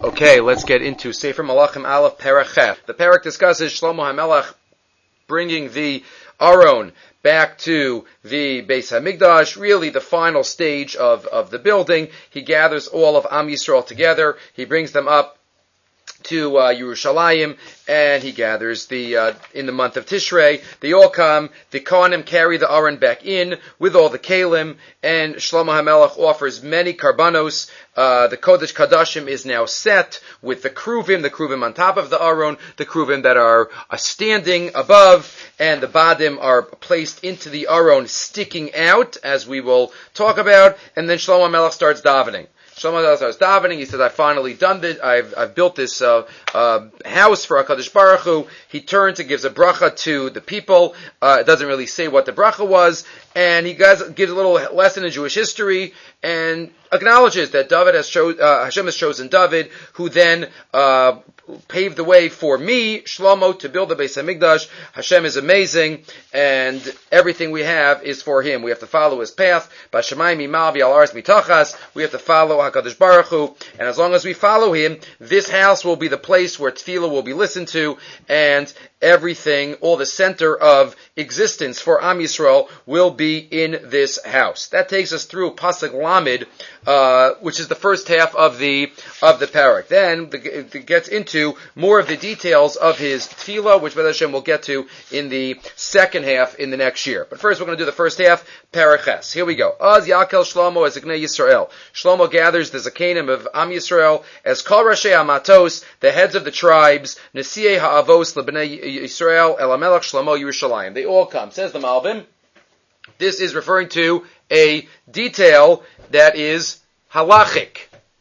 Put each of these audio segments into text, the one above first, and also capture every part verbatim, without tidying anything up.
Okay, let's get into Sefer Malachim Aleph Perek Chet. The Perek discusses Shlomo HaMelech bringing the Aron back to the Beis HaMikdash, really the final stage of, of the building. He gathers all of Am Yisrael together. He brings them up to uh, Yerushalayim, and he gathers the uh, in the month of Tishrei. They all come. The Kohanim carry the Aron back in with all the Kalim, and Shlomo HaMelech offers many karbanos. Uh, the Kodesh Kadashim is now set with the Kruvim, the Kruvim on top of the Aron, the Kruvim that are uh, standing above, and the Badim are placed into the Aron, sticking out, as we will talk about, and then Shlomo HaMelech starts davening. Shlomo HaMelech starts davening. He says, "I've finally done this. I've I've built this uh, uh, house for HaKadosh Baruch Hu." He turns and gives a bracha to the people. Uh, it doesn't really say what the bracha was, and he gives, gives a little lesson in Jewish history and acknowledges that David has cho- uh, Hashem has chosen David, who then uh, paved the way for me, Shlomo, to build the Beis HaMikdash. Hashem is amazing, and everything we have is for Him. We have to follow His path. Bashamayim imal v'al aretz mitachas. We have to follow HaKadosh Baruch Hu, and as long as we follow Him, this house will be the place where tefillah will be listened to, and everything, all the center of existence for Am Yisrael will be in this house. That takes us through Pasuk Lamed, uh, which is the first half of the of the parak. Then the, it gets into more of the details of his tefillah, which B'ezras Hashem we'll get to in the second half in the next year. But first we're going to do the first half, Perek Ches. Here we go. Az Yakel Shlomo as Ziknei Yisrael. Shlomo gathers the Zakenim of Am Yisrael as Kol Rashei Amatos, the heads of the tribes, Nesiei Ha'avos L'Bnei Yisrael El HaMelech Shlomo Yerushalayim. They all come. Says the Malbim. This is referring to a detail that is halachic.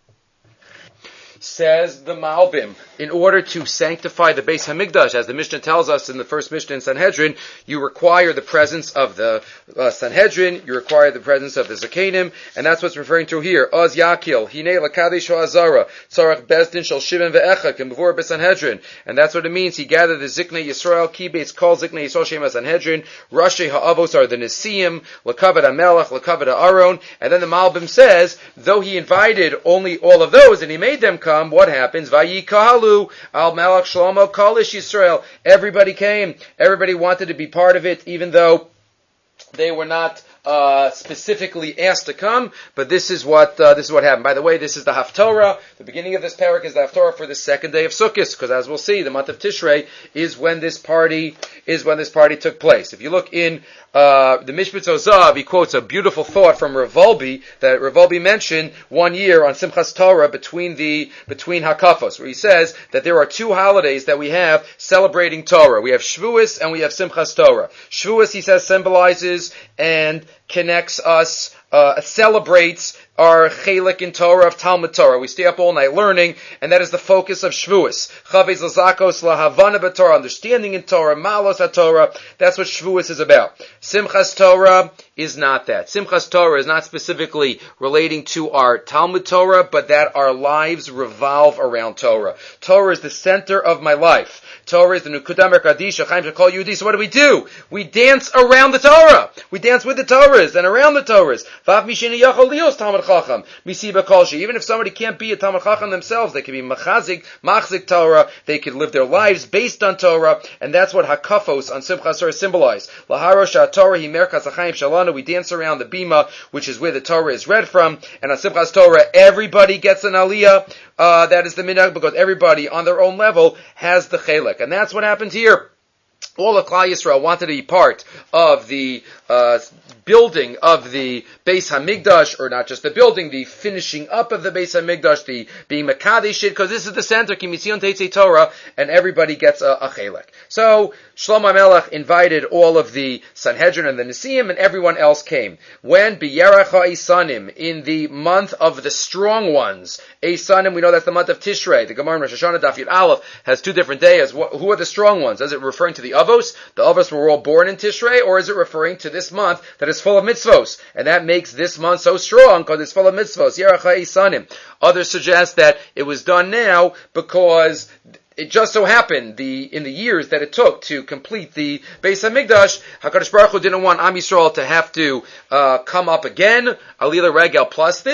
Says the Malbim, in order to sanctify the Beis HaMikdash, as the Mishnah tells us in the first Mishnah in Sanhedrin, you require the presence of the uh, Sanhedrin, you require the presence of the Zakenim, and that's what's referring to here. Oz Yakil, Hinei Lakadesh Ha'azara, Tzarech Bezdin Shel Shivim Ve'echa, K'mevor B'Sanhedrin, and that's what it means. He gathered the Ziknei Yisrael, Kibeitz Kol Ziknei Yisrael Shem HaSanhedrin, Rashi Ha'avos are the Nesiim, Lakavad HaMelech, Lakavad HaAron, and then the Malbim says, though he invited only all of those, and he made them come, what happens? Vayikahalu al Melech Shlomo Kolish Yisrael. Everybody came. Everybody wanted to be part of it, even though they were not uh, specifically asked to come. But this is what uh, this is what happened. By the way, this is the Haftorah. The beginning of this parak is the Haftorah for the second day of Sukkot, because as we'll see, the month of Tishrei is when this party is when this party took place. If you look in Uh, the Mishpat Zozav, he quotes a beautiful thought from Rav Wolbe that Rav Wolbe mentioned one year on Simchas Torah between the between Hakafos, where he says that there are two holidays that we have celebrating Torah. We have Shavuos and we have Simchas Torah. Shavuos, he says, symbolizes and connects us, uh, celebrates our chelik in Torah of Talmud Torah. We stay up all night learning, and that is the focus of Shavuos. Chavez l'zakos lahavana b'Torah, understanding in Torah, malos ha-Torah. That's what Shavuos is about. Simchas Torah is not that. Simchas Torah is not specifically relating to our Talmud Torah, but that our lives revolve around Torah. Torah is the center of my life. Torah is the Nukudah Merkadisha, Chaim Shekol Yehudi. So what do we do? We dance around the Torah. We dance with the Torahs and around the Torahs. Vav mishini yachol lios Talmud Chacham misiba kolshi. Even if somebody can't be a Talmud Chacham themselves, they can be machazik, machzik Torah. They could live their lives based on Torah, and that's what Hakafos on Simchas Torah symbolize. Laharosh Torah hi merkas Chaim Shalanu. We dance around the bima, which is where the Torah is read from, and on Simchas Torah, everybody gets an aliyah. Uh, that is the minhag, because everybody on their own level has the chelik. And that's what happened here. All of Klal Yisrael wanted to be part of the uh, building of the Beis HaMikdash, or not just the building, the finishing up of the Beis HaMikdash, the being Mekadesh, because this is the center, Ki Mitzion Teitzei Torah, and everybody gets a, a chelek. So Shlomo HaMelech invited all of the Sanhedrin and the Nesiim, and everyone else came. When B'Yerach HaEsanim, in the month of the strong ones, Esanim, we know that's the month of Tishrei. The Gemara in Rosh Hashanah Daf Yud Aleph has two different days. Who are the strong ones? Is it referring to the Avos? The Avos were all born in Tishrei, or is it referring to this month that is full of mitzvos? And that makes this month so strong because it's full of mitzvos. Yerach HaEsanim. Others suggest that it was done now because it just so happened the in the years that it took to complete the Beis HaMikdash, HaKadosh Baruch Hu didn't want Am Yisrael to have to uh, come up again, Alila Regel plus this.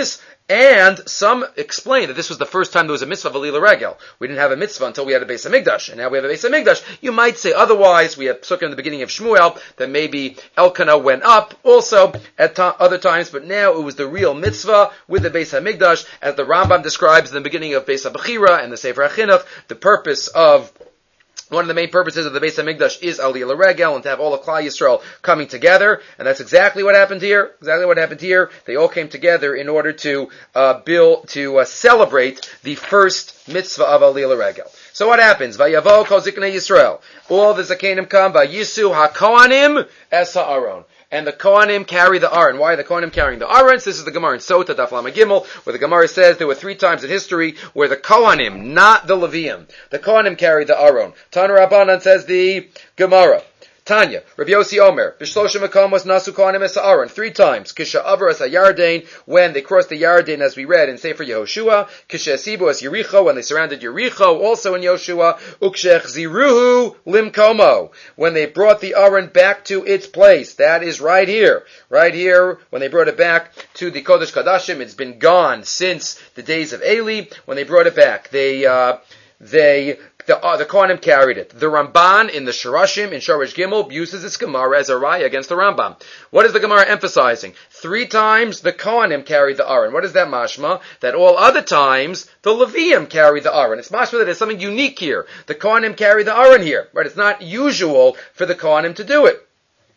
And some explain that this was the first time there was a mitzvah of Alila Regel. We didn't have a mitzvah until we had a Beis HaMikdash, and now we have a Beis HaMikdash. You might say otherwise. We have Psukim in the beginning of Shmuel that maybe Elkanah went up also at to- other times, but now it was the real mitzvah with the Beis HaMikdash, as the Rambam describes in the beginning of Beis HaBechira and the Sefer HaChinuch. The purpose of One of the main purposes of the Beis HaMikdash is Aliyah L'Regel, and to have all of Klal Yisrael coming together, and that's exactly what happened here. Exactly what happened here. They all came together in order to uh, build, to uh, celebrate the first mitzvah of Aliyah L'Regel. So what happens? Vayavo kol ziknei Yisrael. All the zakenim come. Vayisu hakohanim es ha'aron. And the Kohanim carry the Aron. Why are the Kohanim carrying the Aron? This is the Gemara in Sota, Daf Lamed Gimel, where the Gemara says there were three times in history where the Kohanim, not the Levium, the Kohanim carried the Aron. Tana Rabbanan says the Gemara. Tanya, Rav Yossi Omer, B'shloshim Makamos Nasu Kohanim Es Aaron, three times. Kisha Avar Es HaYarden, when they crossed the Yarden, as we read in Sefer Yehoshua. Kisha Esibu Es Yericho, when they surrounded Yericho, also in Yehoshua. Ukshech Ziruhu Limkomo, when they brought the Aaron back to its place. That is right here. Right here, when they brought it back to the Kodesh Kadashim. It's been gone since the days of Eli. When they brought it back, they, uh, they, The, uh, the Kohanim carried it. The Ramban in the Shirashim, in Shorish Gimel, uses this Gemara as a raya against the Rambam. What is the Gemara emphasizing? Three times the Kohanim carried the Aron. What is that mashma? That all other times the Levium carried the Aron. It's mashma that there's something unique here. The Kohanim carry the Aron here. Right? It's not usual for the Kohanim to do it.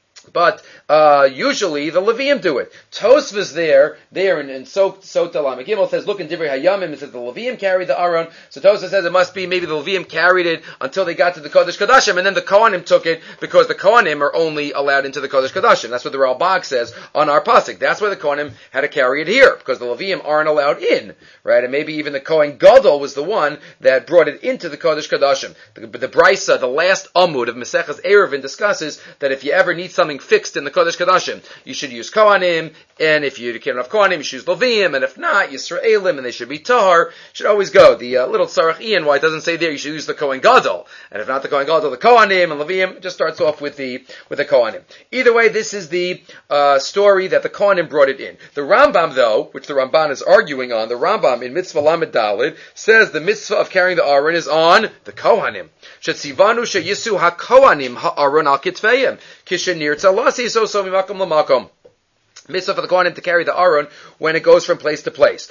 But uh, usually the Levium do it. Tosfos there, there in, in Sota Lamed Gimel says, look in Divrei Hayamim, it says the Levium carried the Aron. So Tosfos says it must be maybe the Levium carried it until they got to the Kodesh Kodashim, and then the Kohanim took it because the Kohanim are only allowed into the Kodesh Kodashim. That's what the Ralbag says on our pasuk. That's why the Kohanim had to carry it here, because the Levium aren't allowed in, right? And maybe even the Kohen Gadol was the one that brought it into the Kodesh Kodashim. The, the Brisa, the last Amud of Maseches Eruvin, discusses that if you ever need something fixed in the Kodesh Kodashim, you should use Kohanim, and if you can't have Kohanim, you should use Levium, and if not, Yisraelim, and they should be Tahar. You should always go. The uh, little Tzarech Ian, why it doesn't say there, you should use the Kohen Gadol, and if not the Kohen Gadol, the Kohanim, and Levium, it just starts off with the with the Kohanim. Either way, this is the uh, story that the Kohanim brought it in. The Rambam, though, which the Ramban is arguing on, the Rambam in Mitzvah Lamed Daled says the mitzvah of carrying the Aron is on the Kohanim. Shetzivanu sheyisu ha-Kohanim ha-Aron al-Kitveyim kishenir tzalasi so so mimakom lamakom. Mitzvah for the Kohanim to carry the Aron when it goes from place to place.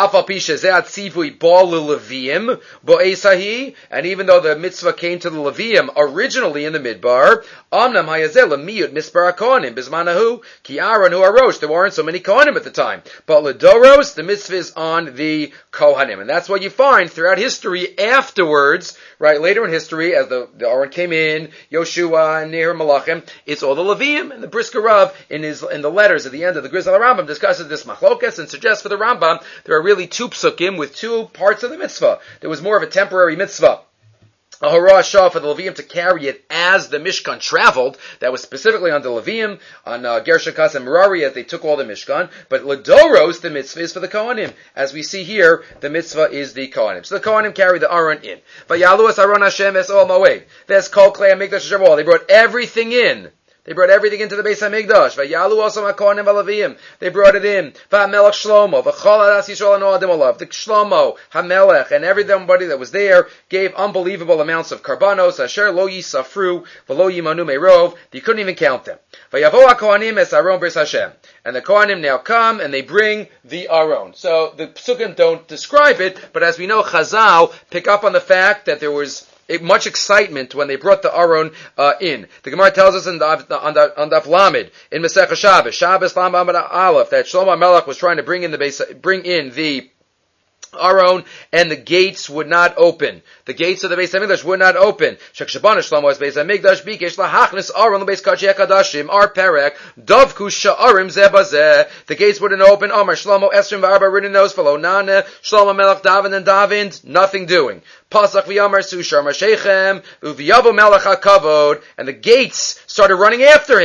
And even though the mitzvah came to the Levium originally in the Midbar, Amnam hayazeh lemiyut mispar Kohanim bismanahu ki Aaron hu arosh. There weren't so many Kohanim at the time, but ledoros the mitzvah is on the Kohanim, and that's what you find throughout history afterwards. Right later in history, as the, the Aron came in, Yoshua and Nehir Malachim, it's all the Levium, and the Brisker Rav in his in the letters at the end of the Grizel Rambam discusses this machlokas and suggests for the Rambam there are really two psukim with two parts of the mitzvah. There was more of a temporary mitzvah, a Horah Shah for the Levium to carry it as the Mishkan traveled. That was specifically on the Levium, on uh, Gershon Kas and Merari as they took all the Mishkan. But Ledoros, the mitzvah is for the Kohanim. As we see here, the mitzvah is the Kohanim. So the Kohanim carry the Aron in. Vayalu es Aron Hashem es ol moed. Ves kol klei hamikdash asher b'ol. They brought everything in. They brought everything into the Beis HaMikdash. Vayalu also HaKohanim v'Leviim. They brought it in. V'Hamelech Shlomo. V'chol Adas Yisrael and Oadim Olav. The Shlomo, Hamelech, and everybody that was there gave unbelievable amounts of karbanos. Asher lo yisafru v'lo yimanu meirov. You couldn't even count them. Vayavo HaKohanim es Aron bris Hashem. And the Kohanim now come and they bring the Aron. So the Psukim don't describe it, but as we know, Chazal pick up on the fact that there was much excitement when they brought the Aron uh, in. The Gemara tells us in the, on the on Daf Lamed in Masechah Shabbos, Shabbos Lam Amud Aleph, that Shlomo Melech was trying to bring in the base, bring in the Aron, and the gates would not open. The gates of the Beis HaMikdash would not open. Shekshebana Shlomo es Beis HaMikdash bikesh lahachnis Aron lebeis Kodshei HaKadashim Ar Perek Dovku Sha'arim Zeh Bazeh. The gates wouldn't open. Amar Shlomo Esrim v'Arba Ridinos V'lo Nane. Shlomo Melech Daven and Daven, nothing doing. Pasach v'Yamar Sushar Mashechem U'V'Yavo Melech HaKavod, and the gates started running after him.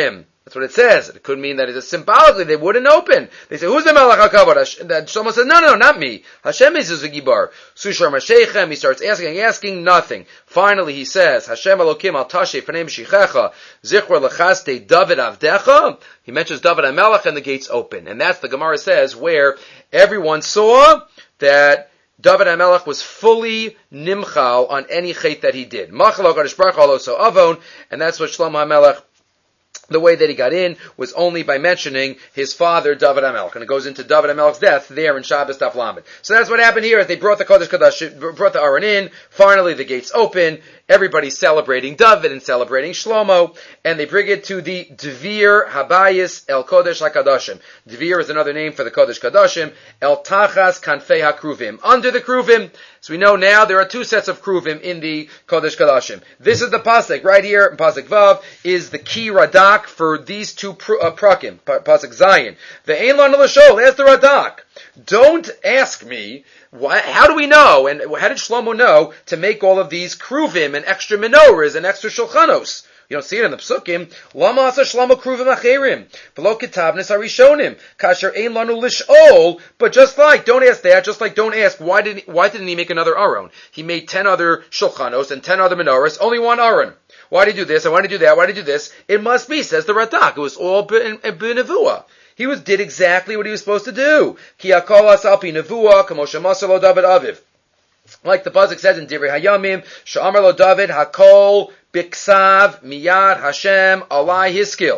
That's what it says. It could mean that it's symbolically they wouldn't open. They say, who's the Melech HaKavod? That Shlomo says, no, no, no, not me. Hashem is the Gibar. Sushar Mashechem, he starts asking, asking, nothing. Finally he says, Hashem Elokim al Tashe Fanei Meshichecha, Zichor Lechaste David Avdecha. He mentions David HaMelech and the gates open. And that's the Gemara says where everyone saw that David HaMelech was fully nimchal on any chait that he did. Machal HaKadosh Baruch Hu also avon, and that's what Shlomo HaMelech, the way that he got in was only by mentioning his father, David HaMelech. And it goes into David HaMelech's death there in Shabbos Daf Lamed. So that's what happened here, is they brought the Kodesh Kodesh, brought the Aron in, finally the gates open, everybody's celebrating David and celebrating Shlomo, and they bring it to the Dvir Habayis El Kodesh HaKadoshim. Dvir is another name for the Kodesh Kadoshim, El Tachas Kanfei HaKruvim. Under the Kruvim. So we know now there are two sets of Kruvim in the Kodesh Kadoshim. This is the Pasuk, right here, in Pasuk Vav, is the key Radak for these two pr- uh, Prakim, Pasuk Zion. The Ein Lanu L'Shol, ask the Radak. Don't ask me, why, how do we know, and how did Shlomo know to make all of these Kruvim and extra menorahs and extra Shulchanos? You don't see it in the Psukim. Lama asa Shlomo Kruvim acherim, v'lo kitabnis harishonim, kasher ein lanu lish'ol. But just like, don't ask that. Just like, don't ask why did he, why didn't he make another Aron? He made ten other Shulchanos and ten other menorahs, only one Aron. Why did he do this? And why did he do that? Why did he do this? It must be, says the Radak. It was all b'nevuah. He was did exactly what he was supposed to do. Ki hakol asal pi nevuah, kamo shemasar lo David aviv. Like the pasuk says in Divrei Hayamim, she'amar lo David hakol biksav miyad Hashem alai hiskil.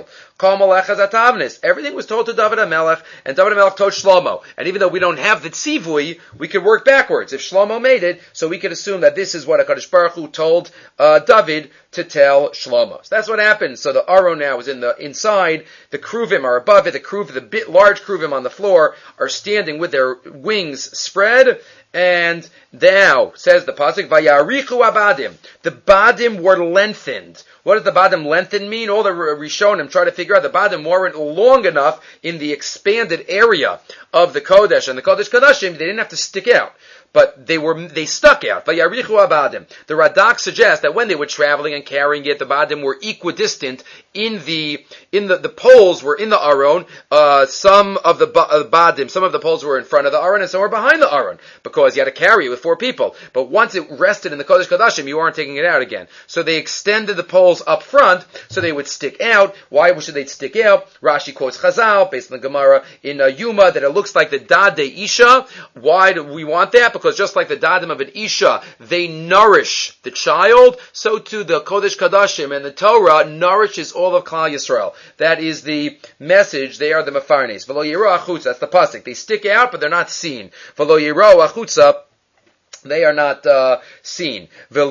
Everything was told to David HaMelech, and David HaMelech told Shlomo. And even though we don't have the tzivui, we could work backwards. If Shlomo made it, so we could assume that this is what HaKadosh Baruch Hu told uh, David to tell Shlomo. So that's what happened. So the Aron now is in the inside. The Kruvim are above it. The Kruvim, the bit large Kruvim on the floor, are standing with their wings spread. And now, says the pasuk, Vayarichu abadim. The badim were lengthened. What does the badim lengthen mean? All the Rishonim try to figure out the badim weren't long enough in the expanded area of the Kodesh and the Kodesh Kodashim. They didn't have to stick out, but they were they stuck out. Vayarichu abadim. The Radak suggests that when they were traveling and carrying it, the badim were equidistant in the in the the poles were in the Aron. Uh, some of the uh, badim, some of the poles were in front of the Aron, and some were behind the Aron because you had to carry it with four people. But once it rested in the Kodesh Kodashim, you weren't taking it out again. So they extended the poles up front so they would stick out. Why should they stick out? Rashi quotes Chazal based on the Gemara in uh, Yuma that it looks like the Dadei Isha. Why do we want that? Because just like the Dadim of an Isha, they nourish the child, so too the Kodesh Kodashim and the Torah nourishes all of Klal Yisrael. That is the message. They are the Mefarnes. V'lo yiro achutza. That's the pasuk. They stick out, but they're not seen. V'lo yiro achutza. They are not uh, seen. And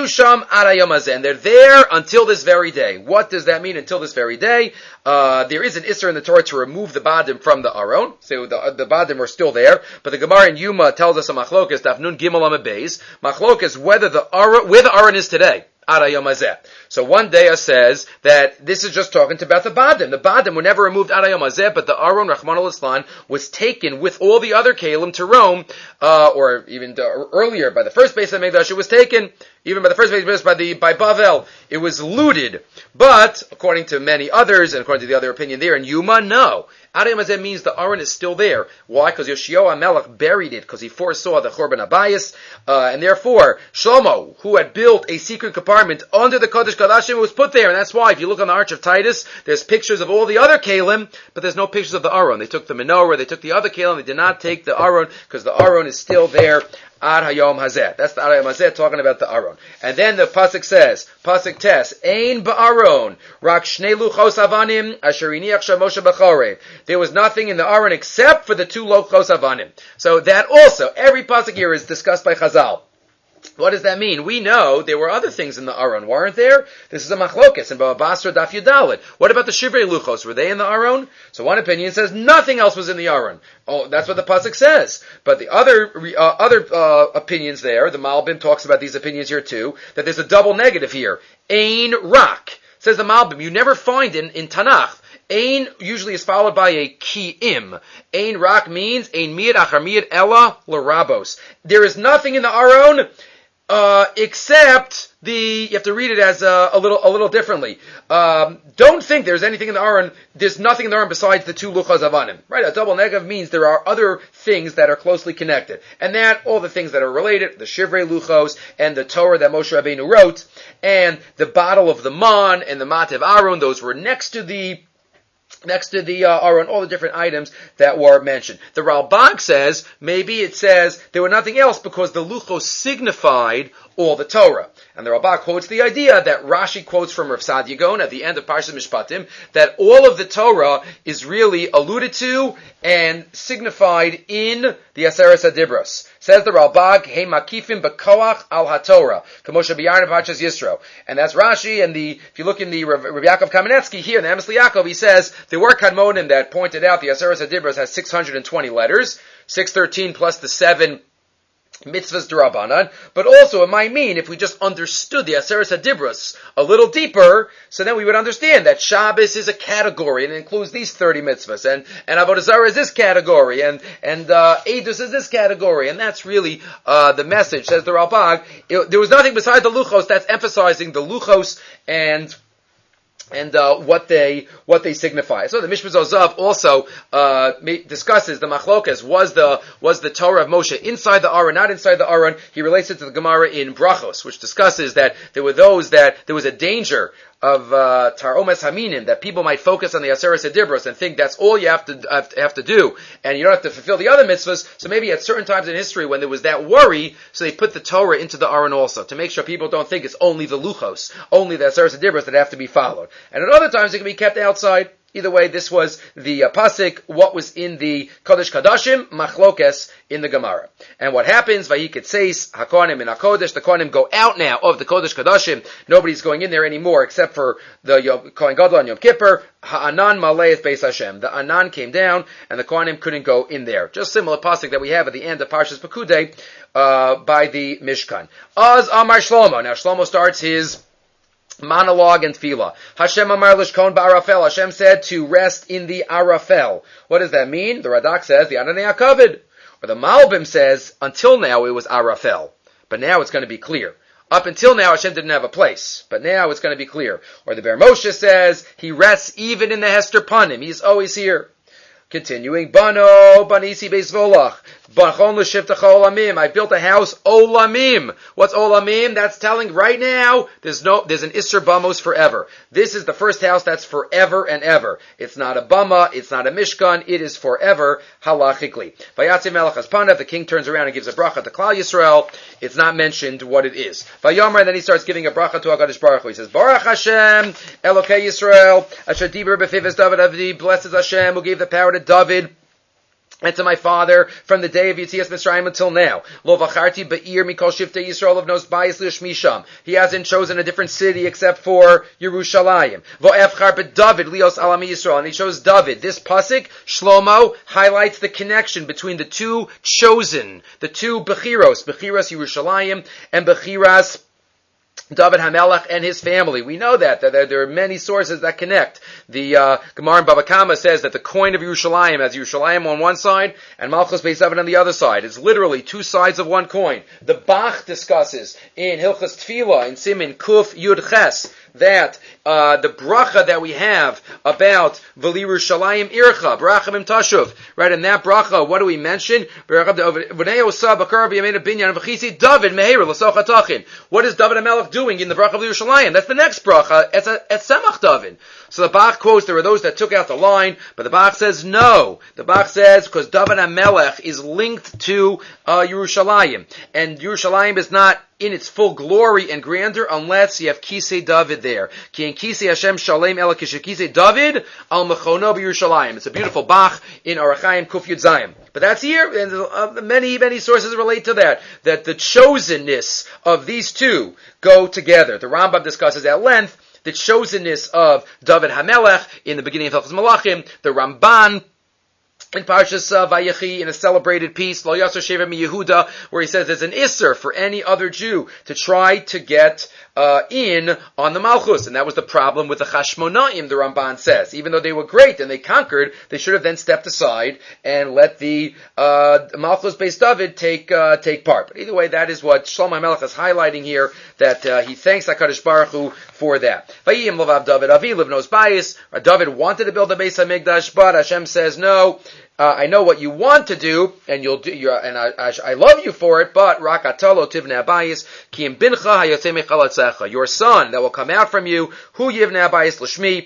they're there until this very day. What does that mean, until this very day? Uh, there is an Isser in the Torah to remove the Badim from the Aron. So the, the Badim are still there. But the Gemara in Yuma tells us a Machlokas, Daf Nun Gimel Amud Beis. Machlokas, whether the Aron, where the Aron is today. So one day says that this is just talking about the Badim. The Badim were never removed Ad Hayom Hazeh, but the Aron, Rahman al-Islan, was taken with all the other Kalim to Rome, uh, or even to, earlier by the first Beis HaMikdash, it was taken, even by the first Beis HaMikdash, by the, by Bavel, it was looted. But, according to many others, and according to the other opinion there in Yuma, no. Ad Hayom Hazeh means the Aron is still there. Why? Because Yoshio HaMelech buried it, because he foresaw the Chorban Abayis, uh, and therefore, Shlomo, who had built a secret compartment under the Kodesh Kodashim, was put there, and that's why, if you look on the Arch of Titus, there's pictures of all the other Kalim, but there's no pictures of the Aron. They took the menorah, they took the other Kalim, they did not take the Aron, because the Aron is still there, Ad Hayom Hazeh. That's the Ad Hayom Hazeh talking about the Aron. And then the Pasuk says, Pasuk Tes, Ein ba'Aron, Rak Shnei Luchos Avanim, Asher Iniach Shel Moshe B'Chorev. There was nothing in the Aron except for the two Luchos Avanim. So that also, every Pasuk here is discussed by Chazal. What does that mean? We know there were other things in the Aron, weren't there? This is a machlokes in Baba Basra Daf Yudalid. What about the Shivrei Luchos? Were they in the Aron? So one opinion says nothing else was in the Aron. Oh, that's what the pasuk says. But the other uh, other uh, opinions there, the Malbim talks about these opinions here too, that there's a double negative here. Ein rak, says the Malbim. You never find in, in Tanakh, Ein usually is followed by a ki'im. Ein rak means ein miyad achar miyad ella l'rabos. There is nothing in the Aron uh, except the, you have to read it as a, a little, a little differently. Um, don't think there's anything in the Aron, there's nothing in the Aron besides the two luchos avanim. Right? A double negav means there are other things that are closely connected. And that, all the things that are related, the shivrei luchos, and the Torah that Moshe Rabbeinu wrote, and the bottle of the man, and the matev Aron, those were next to the Next to the uh, Aron, all the different items that were mentioned. The Ralbag says, maybe it says there were nothing else because the luchos signified all the Torah. And the Ralbag quotes the idea that Rashi quotes from Rav Sadia Gaon at the end of Parshas Mishpatim, that all of the Torah is really alluded to and signified in the Aseret HaDibros. Says the Ralbag, Hey makifim b'koach al haTorah, Kamosha b'yarn Parshas Yisro. And that's Rashi, and the, if you look in the Rav, Rav Yaakov Kamenetsky here in the Emes Yaakov, he says, there were Kadmonim that pointed out the Aseret HaDibros has six hundred twenty letters, six hundred thirteen plus the seven mitzvahs d'Rabbanan, but also it might mean if we just understood the Aseret HaDibros a little deeper, so then we would understand that Shabbos is a category and it includes these thirty mitzvahs, and, and Avodah Zarah is this category, and, and, uh, Eidus is this category, and that's really, uh, the message, says the Ralbag. It, there was nothing besides the luchos that's emphasizing the luchos and and uh, what they what they signify. So the Mishmar Zozav also uh, discusses the machlokas. Was the was the Torah of Moshe inside the Aron, not inside the Aron? He relates it to the Gemara in Brachos, which discusses that there were those that there was a danger of uh, Taromas Haminim, that people might focus on the Aseret HaDibros and think that's all you have to, have to have to do, and you don't have to fulfill the other mitzvahs. So maybe at certain times in history when there was that worry, so they put the Torah into the Aron also, to make sure people don't think it's only the Luchos, only the Aseret HaDibros that have to be followed. And at other times it can be kept outside. Either way, this was the uh, pasuk, what was in the Kodesh Kadashim, machlokes in the Gemara. And what happens, Vayikit says, HaKohanim in HaKodesh, the Kohanim go out now of the Kodesh Kadashim, nobody's going in there anymore except for the Yom, Kohen Gadol on Yom Kippur, Ha'anan Maleith Beis Hashem. The Anan came down, and the Kohanim couldn't go in there. Just similar pasuk that we have at the end of Parshas Pekudei, uh, by the Mishkan. Az Amar Shlomo. Now Shlomo starts his monologue and tefillah. Hashem amar lishkon ba'arafel. Hashem said to rest in the arafel. What does that mean? The Radak says the Ananei HaKavod. Or the Malbim says, until now it was arafel. But now it's going to be clear. Up until now Hashem didn't have a place. But now it's going to be clear. Or the Ber Moshe says, he rests even in the Hester Panim. He's always here. Continuing, Bano, Banisi Beis Volach, Bachon L'Shivtacha Olamim. I built a house, Olamim. What's Olamim? That's telling right now, there's no, there's an Isser Bamos forever. This is the first house that's forever and ever. It's not a Bama, it's not a Mishkan, it is forever, halachically. Vayatzi Melech Haspanav, the king turns around and gives a bracha to Klal Yisrael. It's not mentioned what it is. Vayomer, and then he starts giving a bracha to HaKadosh Baruch Hu. He says, Baruch Hashem, Elokei Yisrael, Asher Diber B'Fivis David Avdi, blesses Hashem, who gave the power to David and to my father from the day of Yetzias Mitzrayim until now. Lo v'charti ba'ir mikol shiftei Yisrael of nos bayis l'shmisham. He hasn't chosen a different city except for Yerushalayim. Vo'efchar b'David lios alami Yisrael. And he chose David. This pasuk, Shlomo, highlights the connection between the two chosen, the two Bechiros, Bechiras Yerushalayim and Bechiras David HaMelech and his family. We know that, that there are many sources that connect. The uh, Gemara in Bava Kama says that the coin of Yerushalayim has Yerushalayim on one side and Malchus Beis David on the other side. It's literally two sides of one coin. The Bach discusses in Hilchas Tefillah, in Simin Kuf Yud Ches, that uh, the bracha that we have about V'li Yerushalayim Ircha, Bracha Mim Tashuv, right? In that bracha, what do we mention? David Meher L'soch HaTachin. What is David HaMelech doing in the bracha of Yerushalayim? That's the next bracha. It's a it's Semach David. So the Bach quotes, there are those that took out the line, but the Bach says no. The Bach says, because David HaMelech is linked to uh, Yerushalayim, and Yerushalayim is not in its full glory and grandeur unless you have Kisei David there. Ki en Kisei Hashem Shalem Ela Kisei David Al Mechono B'Yerushalayim. It's a beautiful Bach in Arachayim Kuf Yud Zayim. But that's here, and uh, many, many sources relate to that, that the chosenness of these two go together. The Rambam discusses at length the chosenness of David HaMelech in the beginning of Hilchos Malachim, the Ramban in Parshas uh, Vayechi, in a celebrated piece, Lo Yasser Sheva Mi Yehuda, where he says there's an isser for any other Jew to try to get uh, in on the Malchus, and that was the problem with the Chashmonaim, the Ramban says. Even though they were great and they conquered, they should have then stepped aside and let the uh, Malchus Beis David take uh, take part. But either way, that is what Shlomo HaMelech is highlighting here, that uh, he thanks HaKadosh Baruch Hu for that. Vayim Lavav David Avi Livnos Bayis. David wanted to build the Beis HaMikdash, but Hashem says no. Uh, I know what you want to do, and you'll do, you're, and I, I, I love you for it, but Rakatalo Tivne Abayis, Ki Im Bincha Hayotze Mechalatzecha, your son that will come out from you, Hu Yivne Abayis L'Shmi,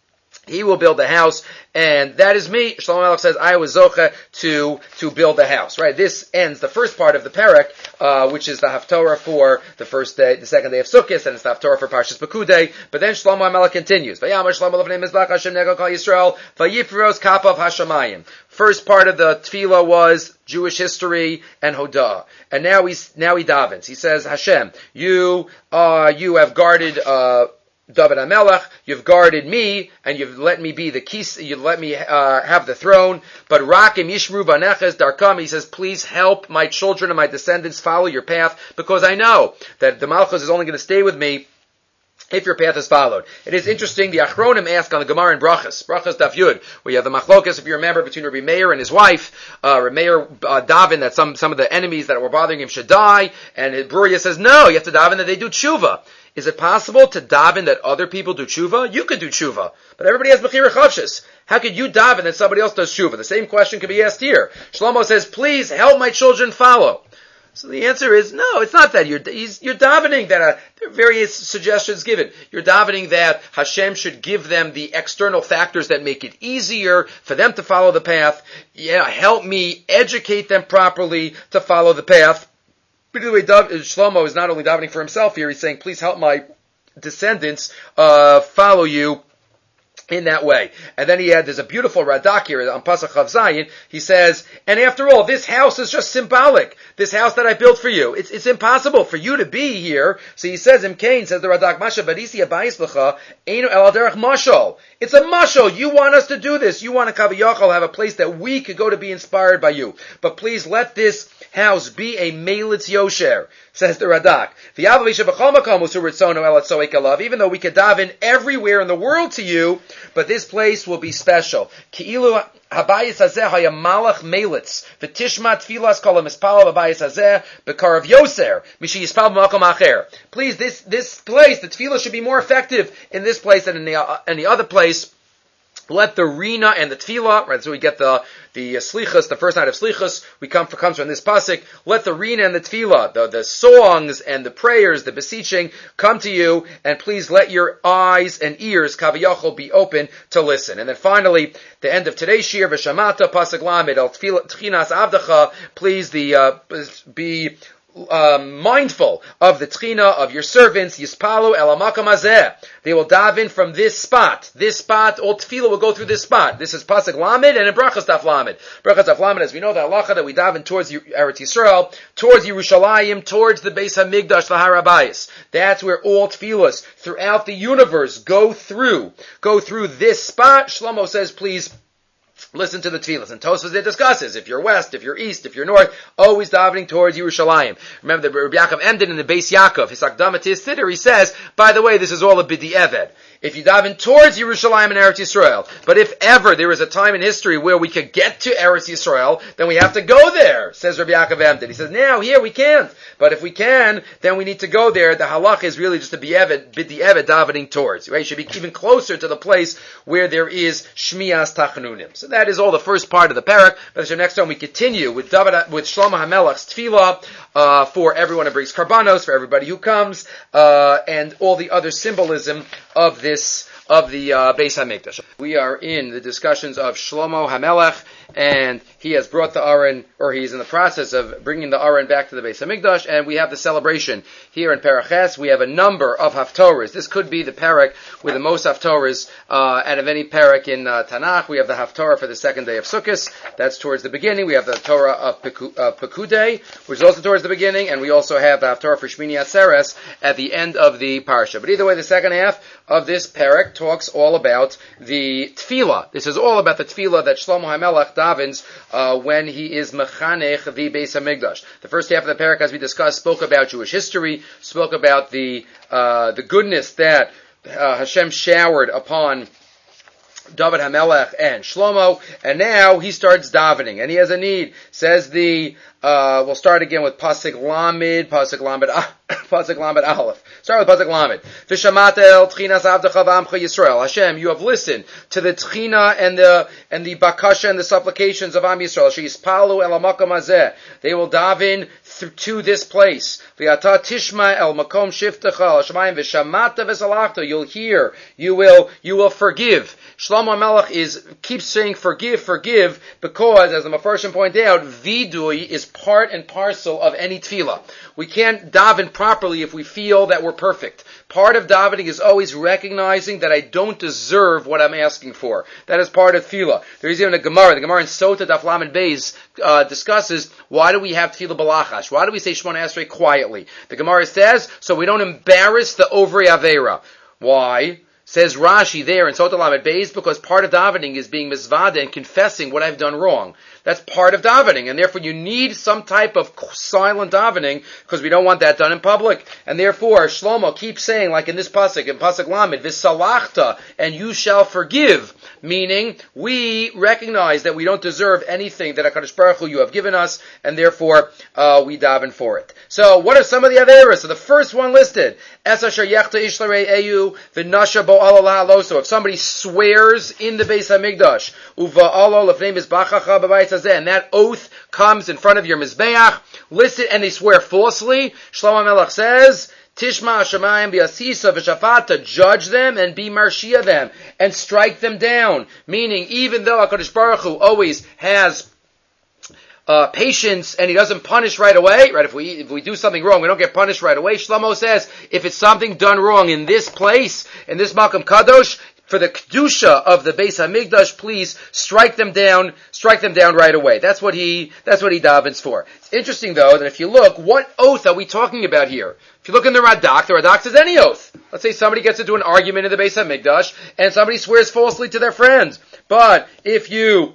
he will build the house, and that is me. Shlomo HaMelech says, I was zocha to, to build the house. Right? This ends the first part of the parak, uh, which is the Haftorah for the first day, the second day of Sukkot, and it's the Haftorah for Parshas Pekudei. But then Shlomo HaMelech continues. Vayamar Shlomo Lefnei Mizbach Hashem Nego Kol Yisrael, Vayifros Kapav Hashamayim. First part of the tefillah was Jewish history and Hodah. And now he's, now he davens. He says, Hashem, you, uh, you have guarded, uh, David HaMelech, you've guarded me, and you've let me be the kis, you've let me uh, have the throne, but Rakim Yishmru Baneches Darkam, he says, please help my children and my descendants follow your path, because I know that the Malchus is only going to stay with me if your path is followed. It is interesting, the Achronim ask on the Gemara in Brachas, Brachas Daf Yud, where you have the Machlokas, if you remember, between Rabbi Meir and his wife, uh, Rabbi Meir uh, daven that some, some of the enemies that were bothering him should die, and Bruria says, no, you have to daven that they do tshuva. Is it possible to daven that other people do tshuva? You could do tshuva, but everybody has bechira chavshis. How could you daven that somebody else does tshuva? The same question could be asked here. Shlomo says, please help my children follow. So the answer is, no, it's not that. You're, you're davening that, uh, there are various suggestions given. You're davening that Hashem should give them the external factors that make it easier for them to follow the path. Yeah, help me educate them properly to follow the path. By the way, Shlomo is not only davening for himself here, he's saying, please help my descendants uh, follow you in that way. And then he had, there's a beautiful Radak here on Pasach Chav Zayin. He says, and after all, this house is just symbolic. This house that I built for you. It's, it's impossible for you to be here. So he says, Imkain, says the Radak, Masha Barisi Abayis L'cha, Einu El Derech Mashal. It's a mashal. You want us to do this. You want to Kaviyachal have a place that we could go to be inspired by you. But please let this house be a Melitz Yosher, says the Radak. Even though we could daven everywhere in the world to you, but this place will be special. Ki'ilu habayis hazeh haya malach melitz v'tishma tfilas kol hamispal habayis hazeh bekarav yoser mishi yispal b'makom acher. Please, this this place, the tefillah should be more effective in this place than in the uh, any other place. Let the Rina and the Tefillah, right, so we get the, the uh, Slichus, the first night of Slichus, we come for, comes from this pasuk. Let the Rina and the Tefillah, the, the songs and the prayers, the beseeching, come to you, and please let your eyes and ears, Kaviyachol, be open to listen. And then finally, the end of today's Shir, V'shamata, pasuk lamed, el Tchinas Avdacha, please the, uh, be, Uh, mindful of the tchina of your servants, Yispalu el hamakam hazeh. They will daven from this spot. This spot, all tefillah will go through this spot. This is pasuk lamed and in brachas daf lamed. Brachas daf lamed, as we know, the halacha that we daven towards Eretz Yisrael, towards Yerushalayim, towards the Beis Hamikdash, the Har Habayis. That's where all tefillahs throughout the universe go through. Go through this spot. Shlomo says, please listen to the tefillahs. And Tosfos it discusses, if you're west, if you're east, if you're north, always davening towards Yerushalayim. Remember that Rabbi Yaakov ended in the Beis Yaakov, his Akdama to his Siddur, he says, by the way, this is all a b'di eved. If you daven towards Yerushalayim and Eretz Yisrael, but if ever there is a time in history where we could get to Eretz Yisrael, then we have to go there, says Rabbi Yaakov Emden. He says, now, here, we can't. But if we can, then we need to go there. The halach is really just a b'di eved davening towards. Right? You should be even closer to the place where there is Shmias Tachnunim. So that is all the first part of the parak. But next time we continue with David, with Shlomo HaMelech's tefillah, uh, for everyone who brings karbanos, for everybody who comes, uh, and all the other symbolism of this, of the, uh, Beis HaMikdash. We are in the discussions of Shlomo HaMelech, and he has brought the Aron, or he's in the process of bringing the Aron back to the Beis HaMikdash, and we have the celebration here in Paraches. We have a number of Haftorahs. This could be the parak with the most Haftorahs, uh, out of any parak in, uh, Tanakh. We have the Haftorah for the second day of Sukkot. That's towards the beginning. We have the Torah of Pekudei, which is also towards the beginning, and we also have the Haftorah for Shmini Atzeres at the end of the parsha. But either way, the second half of this parak talks all about the tefillah. This is all about the tefillah that Shlomo HaMelech davens uh, when he is mechanech the Beis HaMikdash. The first half of the parak, as we discussed, spoke about Jewish history, spoke about the uh, the goodness that uh, Hashem showered upon David HaMelech and Shlomo, and now he starts davening, and he has a need. Says the, uh, we'll start again with Pasuk Lamed, Pasuk Lamed, Pasuk Lamed Aleph. Start with Pasuk Lamed. V'shamata el tchinas avdecha v'amcha Yisrael. Hashem, you have listened to the tchina and the, and the bakasha and the supplications of Am Yisrael. She'ispalu el hamakam hazeh. They will daven to this place. V'ata tishma el makom shiftecha el shamayim v'shamata v'salachta. You'll hear, you will, you will forgive. Shlomo HaMelech is, keeps saying forgive, forgive, because, as the Mefarshim point out, vidui is part and parcel of any tefillah. We can't daven properly if we feel that we're perfect. Part of davening is always recognizing that I don't deserve what I'm asking for. That is part of tefillah. There is even a Gemara. The Gemara in Sota Daf Lamed Beis uh, discusses why do we have tefillah balachash? Why do we say Shemona Esrei quietly? The Gemara says so we don't embarrass the Ovrei Aveira. Why? Says Rashi there in Sota Lamed Beis, because part of davening is being mizvada and confessing what I've done wrong. That's part of davening, and therefore you need some type of silent davening, because we don't want that done in public. And therefore, Shlomo keeps saying, like in this pasuk, in pasuk Lamed, v'salachta, and you shall forgive, meaning we recognize that we don't deserve anything that HaKadosh Baruch Hu you have given us, and therefore uh, we daven for it. So, what are some of the averas? So the first one listed, Es asher yechta ish l'rei eyu v'nasha bo'alo lahaloso. If somebody swears in the Beis HaMikdash, uva'alo l'fnei mizbachacha b'bayis hazeh, and that oath comes in front of your mizbeach, listen, and they swear falsely, Shlomo HaMelech says, Tishma Hashemayim bi'asisa v'shafata, judge them and be marshia them, and strike them down. Meaning, even though HaKadosh Baruch Hu always has Uh, patience, and he doesn't punish right away, right? If we, if we do something wrong, we don't get punished right away. Shlomo says, if it's something done wrong in this place, in this Malkam Kadosh, for the Kedusha of the Beis HaMikdash, please strike them down, strike them down right away. That's what he, that's what he davens for. It's interesting though, that if you look, what oath are we talking about here? If you look in the Radak, the Radak says any oath. Let's say somebody gets into an argument in the Beis HaMikdash, and somebody swears falsely to their friends. But, if you,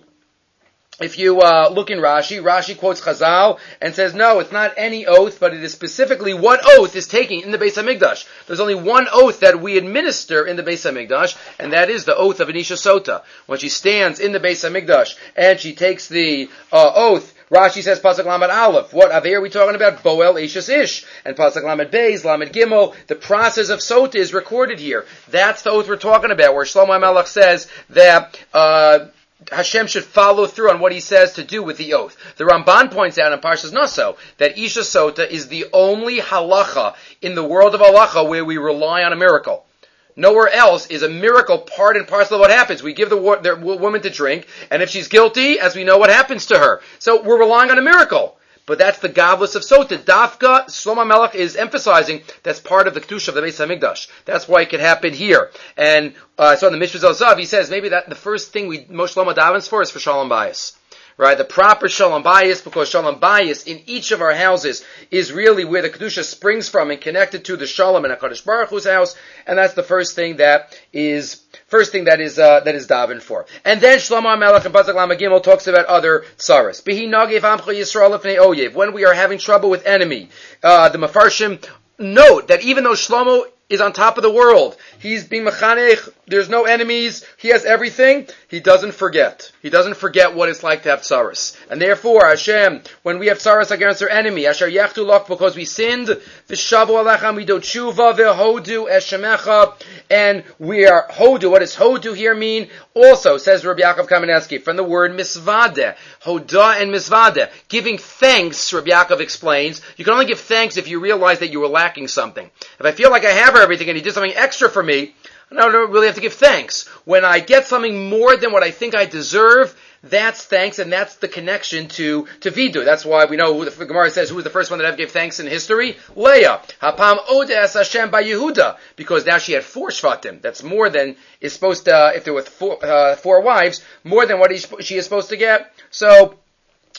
If you uh, look in Rashi, Rashi quotes Chazal and says, no, it's not any oath, but it is specifically what oath is taking in the Beis HaMikdash. There's only one oath that we administer in the Beis HaMikdash, and that is the oath of an Isha Sota. When she stands in the Beis HaMikdash and she takes the uh, oath, Rashi says, Pasuk Lamed Aleph. What Avir are we talking about? Boel Eishas Ish. And Pasuk Lamed Beis, Lamed Gimel, the process of Sota is recorded here. That's the oath we're talking about, where Shlomo HaMelech says that, uh, Hashem should follow through on what he says to do with the oath. The Ramban points out in Parshas Naso that Isha Sota is the only halacha in the world of halacha where we rely on a miracle. Nowhere else is a miracle part and parcel of what happens. We give the, wo- the woman to drink, and if she's guilty, as we know, what happens to her? So we're relying on a miracle. But that's the Gavlus of Sota. Dafka, Shlomo HaMelech is emphasizing that's part of the Kedusha of the Beis HaMikdash. That's why it can happen here. And uh, so in the Mishpah Zav, he says maybe that the first thing we Moshe Shlomo davens for is for Shalom Bayis. Right? The proper Shalom Bayis, because Shalom Bayis in each of our houses is really where the Kedusha springs from and connected to the Shalom in HaKadosh Baruch Hu's house. And that's the first thing that is First thing that is uh, that is daven for. And then Shlomo HaMelech in Pasuk Lamed Gimel talks about other tsaras. Bihi nagev amcha Yisrael lefnei oyev. When we are having trouble with enemy, uh, the Mefarshim note that even though Shlomo is on top of the world, he's being mechanech, there's no enemies, he has everything, he doesn't forget. He doesn't forget what it's like to have tsaras. And therefore, Hashem, when we have tsaras against our enemy, Asher yachtu lach, because we sinned, v'shavu alechem, we do tshuva, v'hodu eshemecha, and we are hodu. What does hodu here mean? Also, says Rabbi Yaakov Kamenetsky, from the word misvade, hoda and misvade, giving thanks, Rabbi Yaakov explains, you can only give thanks if you realize that you were lacking something. If I feel like I have everything and he did something extra for me, I don't really have to give thanks. When I get something more than what I think I deserve, that's thanks, and that's the connection to, to Vidu. That's why we know who the Gemara says who was the first one that ever gave thanks in history? Leah. Hapam Odes Hashem by Yehuda. Because now she had four Shvatim. That's more than is supposed to, if there were four, uh, four wives, more than what he, she is supposed to get. So,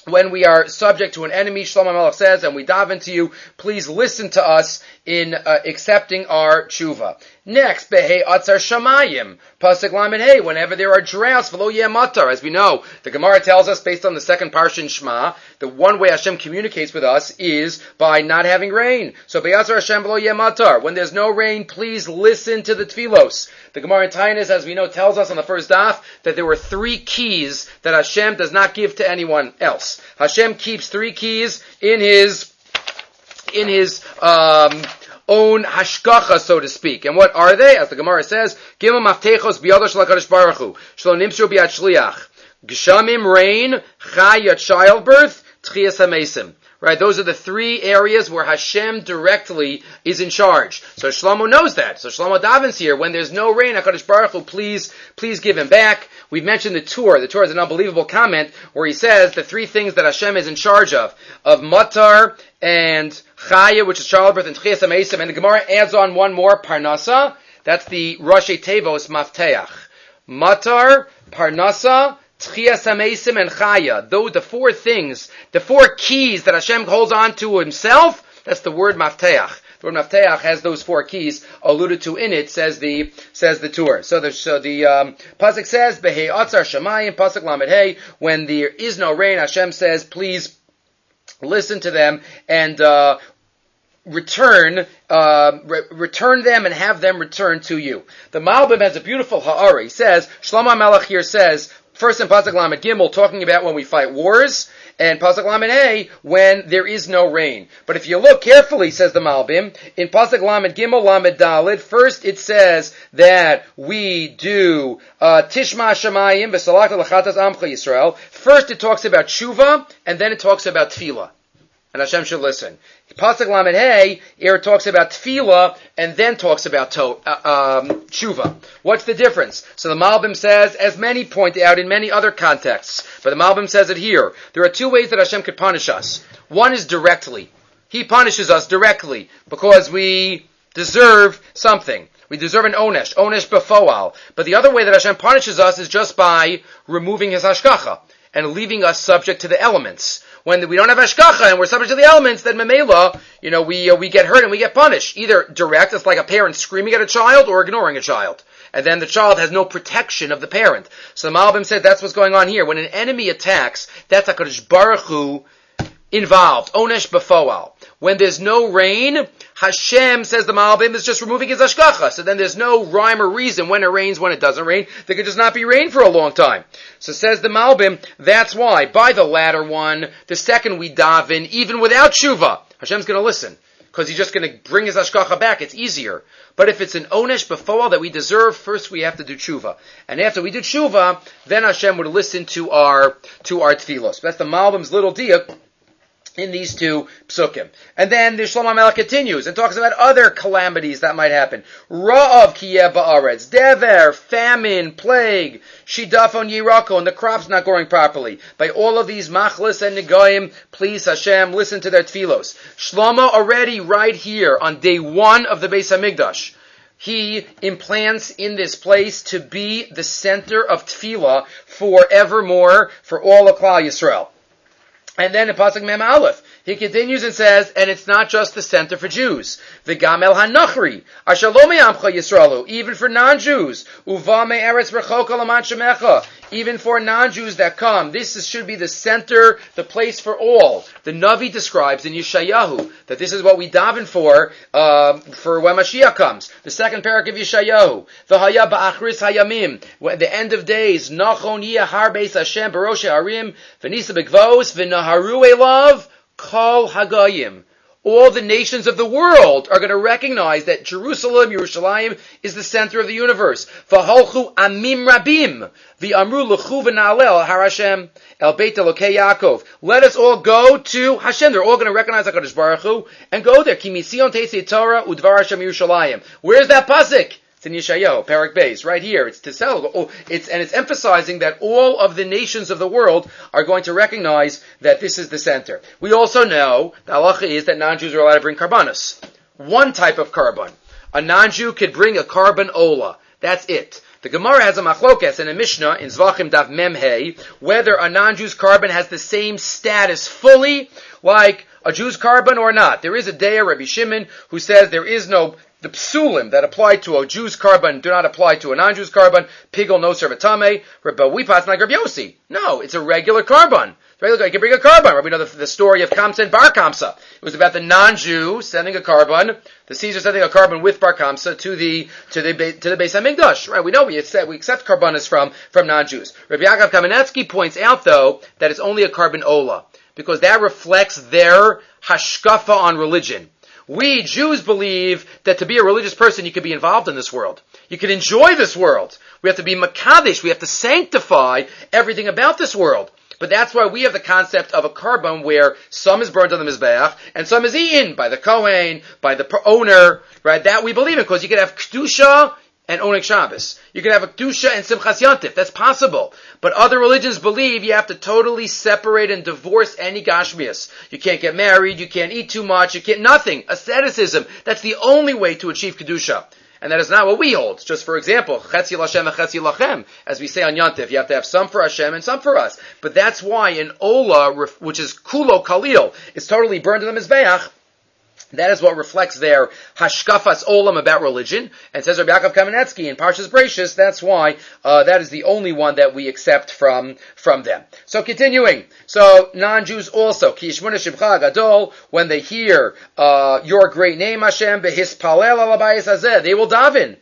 when we are subject to an enemy, Shlomo Melech says, and we daven to you, please listen to us in uh, accepting our tshuva. Next, Behei Atzar Shamayim, Pasuk Lamed Hey, whenever there are droughts, V'lo Yeh Matar. As we know, the Gemara tells us, based on the second parsha in Shema, the one way Hashem communicates with us is by not having rain. So Be'atzar Hashem V'lo Yeh Matar. When there's no rain, please listen to the tfilos. The Gemara in Taanis, as we know, tells us on the first daf that there were three keys that Hashem does not give to anyone else. Hashem keeps three keys in his in his um, own hashgacha, so to speak. And what are they? As the Gemara says, Gimel maftechos biyado shel HaKadosh Baruch Hu, shelo nimtzu biyad shliach, Geshamim, rain, Chaya, childbirth, Tchias HaMesim. Right, those are the three areas where Hashem directly is in charge. So Shlomo knows that. So Shlomo davens here, when there's no rain, HaKadosh Baruch Hu, please, please give him back. We've mentioned the Torah. The Torah is an unbelievable comment where he says the three things that Hashem is in charge of, of Matar and Chaya, which is childbirth, and Tchias HaMesim. And the Gemara adds on one more, Parnasa. That's the Rashi Tevos Mafteach. Matar, Parnasa, Tchias HaMesim, and Chaya. Those the four things, the four keys that Hashem holds on to himself, that's the word Mafteach. The word Mafteach has those four keys alluded to in it, says the says the Torah. So the so the um, pasuk says, Behei Atzar Shamayim, pasuk Lamed Hey, when there is no rain, Hashem says, please listen to them and uh, return uh, re- return them and have them return to you. The Malbim has a beautiful ha'ara. He says, Shlomo Melech here says, first in Pasuk Lamed Gimel, talking about when we fight wars, and Pasuk Lamed Hey, when there is no rain. But if you look carefully, says the Malbim, in Pasuk Lamed Gimel, Lamed Dalid, first it says that we do uh, Tishma Shamayim v'salakta l'chatas amcha Yisrael. First it talks about tshuva, and then it talks about tefillah. And Hashem should listen. Pasuk Lamed Hey, here it talks about tefillah, and then talks about to, uh, um, tshuva. What's the difference? So the Malbim says, as many point out in many other contexts, but the Malbim says it here, there are two ways that Hashem could punish us. One is directly. He punishes us directly, because we deserve something. We deserve an onesh, onesh befoal. But the other way that Hashem punishes us is just by removing his hashgacha, and leaving us subject to the elements. When we don't have hashgacha and we're subject to the elements, then memela, you know, we uh, we get hurt and we get punished. Either direct, it's like a parent screaming at a child, or ignoring a child. And then the child has no protection of the parent. So the Malbim said that's what's going on here. When an enemy attacks, that's HaKadosh Baruch Hu involved. Onesh befoal. When there's no rain, Hashem, says the Malbim, is just removing his hashgacha. So then there's no rhyme or reason when it rains, when it doesn't rain. There could just not be rain for a long time. So says the Malbim, that's why, by the latter one, the second we daven, even without tshuva, Hashem's going to listen. Because he's just going to bring his hashgacha back. It's easier. But if it's an onesh befoal that we deserve, first we have to do tshuva. And after we do tshuva, then Hashem would listen to our, to our tfilos. That's the Malbim's little diak in these two psukim. And then the Shlomo Melech continues and talks about other calamities that might happen. Ra'av kiyeh ba'aretz, dever, famine, plague, shidafon yirako, and the crops not growing properly. By all of these machlis and negoim, please Hashem, listen to their tfilos. Shlomo already right here on day one of the Beis HaMikdash, he implants in this place to be the center of tefillah forevermore for all of Klal Yisrael. And then in Pasuk Mem Aleph, he continues and says, and it's not just the center for Jews. V'gam el hanachri, asher lo me'amcha Yisraelu, even for non-Jews. Uva me'eretz rechoka l'man shemecha, even for non-Jews that come. This is, should be the center, the place for all. The Navi describes in Yeshayahu that this is what we daven for, uh, for when Mashiach comes. The second parak of Yeshayahu. V'haya ba'achris hayamim, at the end of days, nachon yeh har beis Hashem baroshe harim, v'nisa begvos, v'naharu elav, kol hagayim. All the nations of the world are going to recognize that Jerusalem, Yerushalayim, is the center of the universe. V'holchu amim rabim, v'amru l'chu v'na'alel har Hashem, el beit Elokei Yaakov. Let us all go to Hashem. They're all going to recognize HaKadosh Baruch Hu and go there. Ki mision teisei Torah udvar Hashem Yerushalayim. Where's that pasuk? It's in Yeshayahu, Parak Beis, right here. It's to sell. It's and it's emphasizing that all of the nations of the world are going to recognize that this is the center. We also know the halacha is that non-Jews are allowed to bring karbanos. One type of karban. A non-Jew could bring a karban ola. That's it. The Gemara has a machlokes in a Mishnah in Zvachim Daf Memhei whether a non-Jew's carbon has the same status fully like a Jew's carbon or not. There is a Deir, Rabbi Shimon, who says there is no, the psulim that apply to a Jew's carbon do not apply to a non-Jew's carbon. Pigel no servatame. Rabbi Wipas like Rabbi Yossi. No, it's a regular carbon. Regular, you can bring a carbon. We know the, the story of Kamsa and Bar Kamsa. It was about the non-Jew sending a carbon, the Caesar sending a carbon with Bar Kamsa to the to the to the Beis Hamikdash. Right? We know we accept we accept carbonas from from non-Jews. Rabbi Yaakov Kamenetsky points out though that it's only a carbon ola because that reflects their hashkafa on religion. We Jews believe that to be a religious person you could be involved in this world. You can enjoy this world. We have to be makadesh. We have to sanctify everything about this world. But that's why we have the concept of a carbon where some is burned on the Mizbeach and some is eaten by the Kohen, by the owner, right? That we believe in because you can have Kedusha and Oneg Shabbos. You can have a Kedusha and Simchas Yantif. That's possible. But other religions believe you have to totally separate and divorce any Gashmias. You can't get married, you can't eat too much, you can't, nothing. Asceticism. That's the only way to achieve Kedusha. And that is not what we hold. Just for example, Chetzi Lashem and Chetzi Lachem, as we say on Yantif, you have to have some for Hashem and some for us. But that's why in Ola, which is Kulo Kalil, it's totally burned in the Mizbeach. That is what reflects their hashkafas olam about religion. And says Rabbi Yaakov Kamenetsky in Parshas Bereishis, that's why uh, that is the only one that we accept from from them. So continuing, so non-Jews also Kishmuna Shivcha Gadol, when they hear uh, your great name Hashem behispalel al habayis hazeh, they will daven.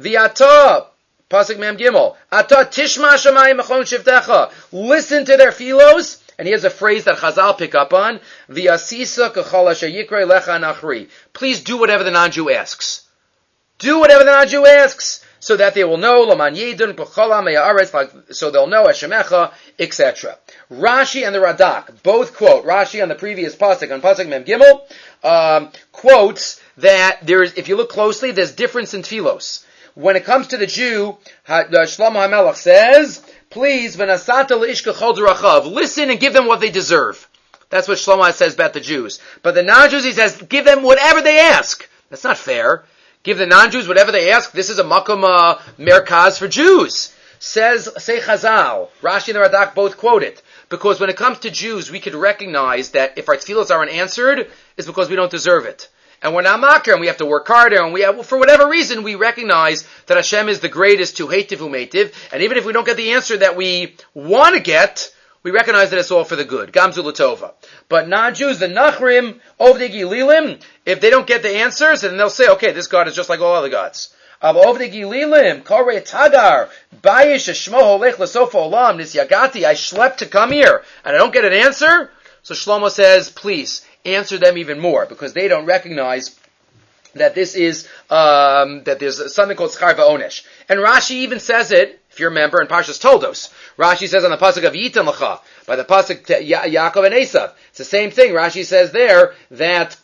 V'ata pasuk mem gimel ata tishma shamayim mechon shivtecha, listen to their philos. And here's a phrase that Chazal pick up on. V'asisa k'chol asher yikrei lecha nachri. Please do whatever the non-Jew asks. Do whatever the non-Jew asks, so that they will know, Laman yedun b'chol ha'mei ha'aretz, like, so they'll know Hashemecha, et cetera. Rashi and the Radak both quote, Rashi on the previous pasuk, on pasuk Mem Gimel, um, quotes that there is, if you look closely, there's difference in tefillos. When it comes to the Jew, Shlomo HaMelech says, please, v'nasata le'ishka chol d'rachav, listen and give them what they deserve. That's what Shlomo says about the Jews. But the non-Jews, he says, give them whatever they ask. That's not fair. Give the non-Jews whatever they ask. This is a makom uh, merkaz for Jews. Says, say Chazal, Rashi and the Radak both quote it. Because when it comes to Jews, we could recognize that if our tefillos are unanswered, it's because we don't deserve it. And we're not makar, and we have to work harder, and we have, for whatever reason, we recognize that Hashem is the greatest to heitiv u'meitiv, and even if we don't get the answer that we want to get, we recognize that it's all for the good. Gamzu l'tova. But non-Jews, the nachrim, ovdei gililim, if they don't get the answers, then they'll say, okay, this God is just like all other gods. Av ovdei gililim, korei tagar, bayish shmo holech l'sof olam, nisyagati, I schlepped to come here, and I don't get an answer, so Shlomo says, please, answer them even more, because they don't recognize that this is, um, that there's something called schar va'onesh. And Rashi even says it, if you remember, in Parshas Toldos. Rashi says on the pasuk of Yitan Lecha, by the pasuk ya- Yaakov and Esav. It's the same thing. Rashi says there that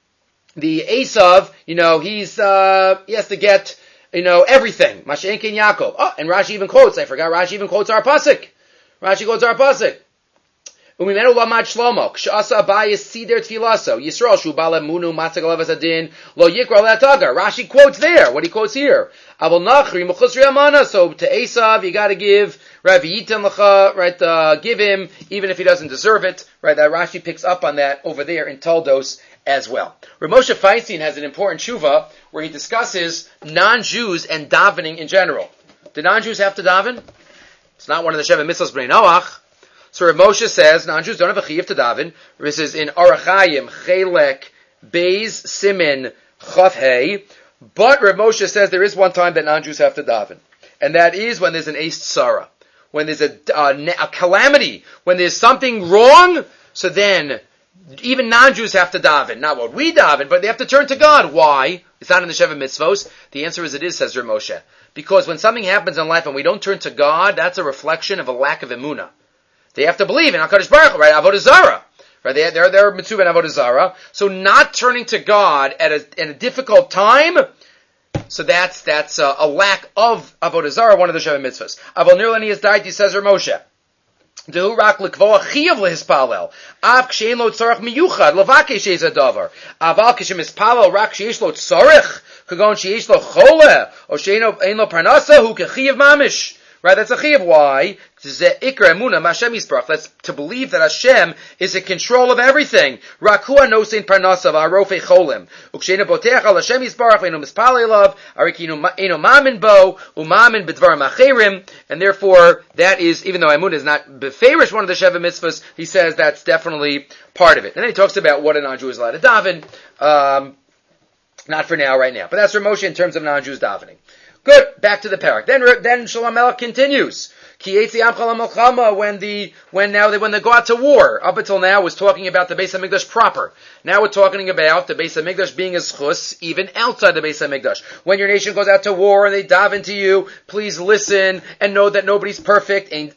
the Esav, you know, he's, uh, he has to get, you know, everything. Masha'en ken Yaakov. Oh, and Rashi even quotes, I forgot, Rashi even quotes our pasuk. Rashi quotes our pasuk. Umimenu lamad Shlomo, k'sha'asa abayis sider tfilaso, Yisrael shu bala munu matzak alevas adin, lo yikra le'atagar. Rashi quotes there, what he quotes here. Avol nachri muchusri amana, so to Esav, you gotta give, right, v'yitan lecha, right, uh, give him, even if he doesn't deserve it, right, that Rashi picks up on that over there in Toldos as well. Rav Moshe Feinstein has an important tshuva, where he discusses non-Jews and davening in general. Do non-Jews have to daven? It's not one of the Sheva Mitzvos Bnei Noach. So Rav Moshe says, non-Jews don't have a chiyuv to daven. This is in Arachayim, Chelek, Beis, Simin, Chav Hei. But Rav Moshe says there is one time that non-Jews have to daven. And that is when there's an Eis Tzara. When there's a, a, a calamity. When there's something wrong, so then even non-Jews have to daven. Not what we daven, but they have to turn to God. Why? It's not in the Sheva Mitzvos. The answer is it is, says Rav Moshe. Because when something happens in life and we don't turn to God, that's a reflection of a lack of emunah. They have to believe in HaKadosh Baruch Hu, right? Avodah Zarah. Right? They, they're, they're mitzvah and Avodah Zarah. So not turning to God at a, at a difficult time, so that's, that's a, a lack of Avodah Zarah, one of the Sheva Mitzvahs. Avol nirlani is died, he says Rav Moshe. Dehu rak l'kvoa chiyav lehispalel. Av kshein lo tzarech miyuchad, levakesh ez hadavar. Aval kishem ispalel rak sheish lo tzarech. Kagon sheyesh lo chole, o sheino ein lo parnasa, hu kechiv mamish. Right, that's a chiv. Why? That's to believe that Hashem is in control of everything. Rakua no sein parnasav arofe cholim. Ukshena boteach al Hashem yisbarach ve'enu mispalei lav arikinu eno mamin bo umamin b'dvarim acherim. And therefore, that is, even though Amun is not beferish one of the Sheva mitzvahs, he says that's definitely part of it. And then he talks about what a non-Jew is allowed to daven. Um, not for now, right now. But that's for Moshe in terms of non-Jews davening. Good. Back to the parak. Then, then Shlomo Melech continues. When the when now they when they go out to war. Up until now was talking about the Beis Hamikdash proper. Now we're talking about the Beis Hamikdash being a schus even outside the Beis Hamikdash. When your nation goes out to war and they dive into you, please listen and know that nobody's perfect. Ein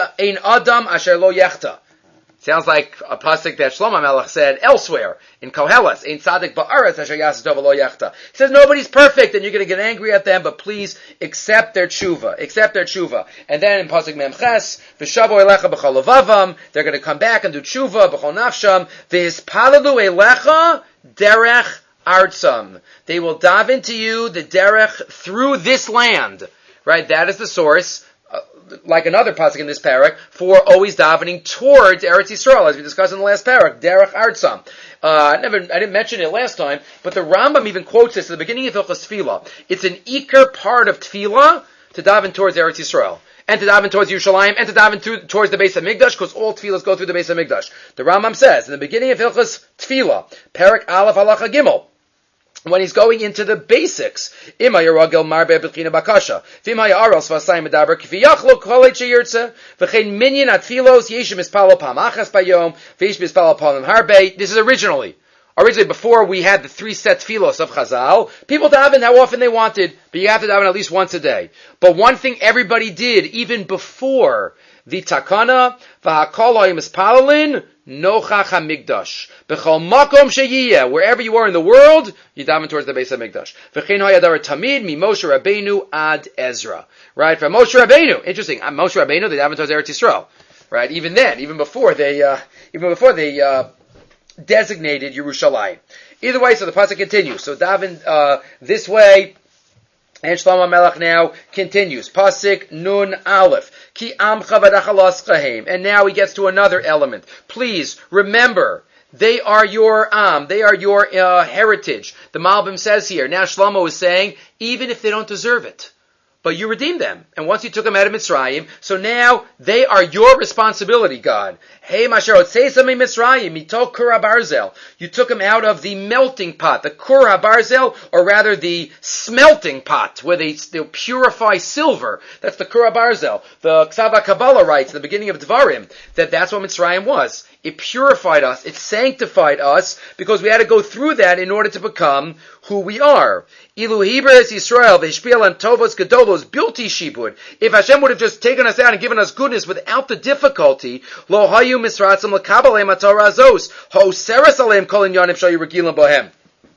Adam asher lo yechta. Sounds like a pasuk that Shlomo Melech said elsewhere in Koheles. Ein tzadik ba'aretz asher yaseh tov lo yechta. He says nobody's perfect, and you're going to get angry at them, but please accept their tshuva. Accept their tshuva. And then in pasuk Memches, v'shavo elecha b'chol levavam, they're going to come back and do tshuva b'chol nafsham. V'hispalalu elecha derech artsam. They will dive into you the derech through this land. Right? That is the source. Uh, like another pasuk in this parak, for always davening towards Eretz Yisrael, as we discussed in the last parak, Derech Artsam. Uh, I never, I didn't mention it last time, but the Rambam even quotes this at the beginning of Hilchos Tefillah. It's an ikar part of Tefillah to daven towards Eretz Yisrael, and to daven towards Yerushalayim, and to daven through, towards the Beis Hamikdash, because all Tefillahs go through the Beis Hamikdash. The Rambam says in the beginning of Hilchos Tefillah, parak Aleph Halacha Gimel, when he's going into the basics, Ima Yeragel Marbe B'china Bakasha, V'ima Yaros V'asayim Medaber K'fi Yachlo K'holei Sheyirtze, V'chein Minyan Atfilos Yeshim Mispalo Pam Achas Bayom, V'yesh Mispalo Pam Harbe. This is originally. Originally, before we had the three set tefillos of Chazal, people davened how often they wanted, but you have to daven at least once a day. But one thing everybody did, even before the takana, V'hakol Ha'im Mispalelin, Nochach HaMikdash. B'chol makom sheyiyeh, wherever you are in the world, you daven towards the Beis HaMikdash. V'chein ha'yadar tamid mi Moshe Rabbeinu ad Ezra. Right? From Moshe Rabbeinu. Interesting. I'm Moshe Rabbeinu, they daven towards Eretz Yisrael. Right? Even then, even before they, uh, even before they, uh, designated Yerushalayim. Either way, so the pasuk continues. So daven, uh, this way, and Shlomo Melech now continues. Pasuk Nun Aleph. Ki amcha v'dachalas kahem. And now he gets to another element. Please remember, they are your am. They are your uh, heritage. The Malbim says here. Now Shlomo is saying, even if they don't deserve it, but you redeemed them. And once you took them out of Mitzrayim, so now they are your responsibility, God. Hey, Masher, Otseisam Mitzrayim, Mitok Kura Barzel. You took them out of the melting pot, the Kura Barzel, or rather the smelting pot, where they, they purify silver. That's the Kura Barzel. The Ksava Kabbalah writes in the beginning of Dvarim that that's what Mitzrayim was. It purified us, it sanctified us, because we had to go through that in order to become who we are. Ilu Hebrews Yisrael, Veshpiel and Tovos Gedolos, Bilti Shibud. If Hashem would have just taken us out and given us goodness without the difficulty, Lo Hayu Misratzim Lekabalem Atorah Azos, Ho Seres Alem Kolin Yanim Shayu Regilim Bohem.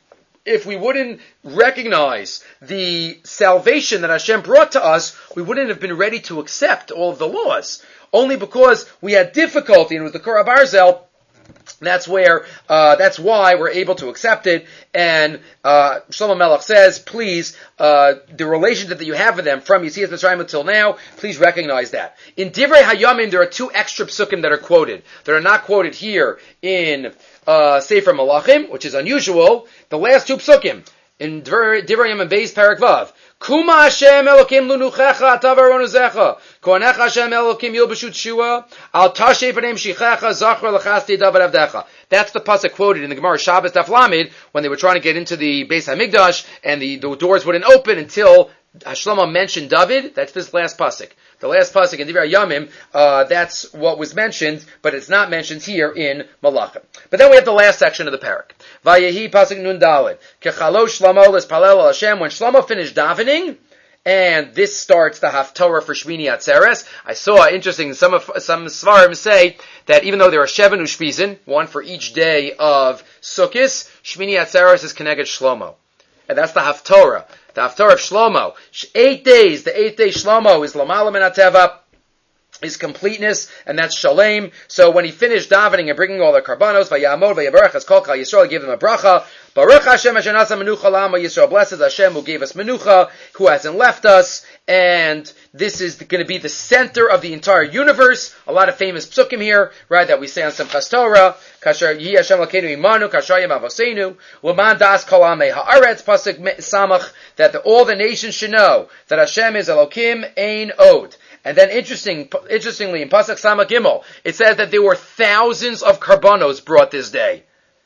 If we wouldn't recognize the salvation that Hashem brought to us, we wouldn't have been ready to accept all of the laws. Only because we had difficulty, and with the Kura Barzel, that's where, uh, that's why we're able to accept it. And, uh, Shlomo Melech says, please, uh, the relationship that you have with them from Yetzias Mitzrayim until now, please recognize that. In Divrei Hayamim, there are two extra psukim that are quoted. That are not quoted here in, uh, Sefer Malachim, which is unusual. The last two psukim, in Divrei Hayamim Beis Parak Vav. Kuma Hashem Elokim lunuchecha atavar onuzecha. Koanecha Hashem Elokim yilbashut shua. Al tashe v'neim shichecha zachra l'chasti davar avdecha. That's the pasuk quoted in the Gemara Shabbos Daf Lamed when they were trying to get into the Beis Hamikdash and the, the doors wouldn't open until Shlomo mentioned David. That's this last pasuk. The last pasuk in Divrei Yamim, uh, that's what was mentioned, but it's not mentioned here in Malachim. But then we have the last section of the parak. Vayehi pasuk nun daled. Kechalosh Shlomo l'spalel al Hashem. When Shlomo finished davening, and this starts the Haftorah for Shmini Atzeres. I saw, interesting, some of, some Svarim say that even though there are Sheven Ushpizin, one for each day of Sukkos, Shmini Atzeres is connected Shlomo. And that's the Haftorah. The Haftorah of Shlomo. Eight days, the eighth day Shlomo is Lamala Min HaTeva. is completeness, and that's shalem. So when he finished davening and bringing all the karbanos, vayamod vayabarach es kol Klal Yisrael, gave him a bracha. Baruch Hashem asher nasa menucha l'amo Yisrael. Blesses Hashem who gave us menucha, who hasn't left us. And this is going to be the center of the entire universe. A lot of famous psukim here, right, that we say on Simchas Torah. Kasher yi Hashem l'keinu imanu, kasher yim avosenu. L'man das kol amei haaretz, pasuk samach, that the, all the nations should know that Hashem is Elokim ein od. And then interesting, interestingly, in Pasuk Samach Gimel, it says that there were thousands of karbanos brought this day.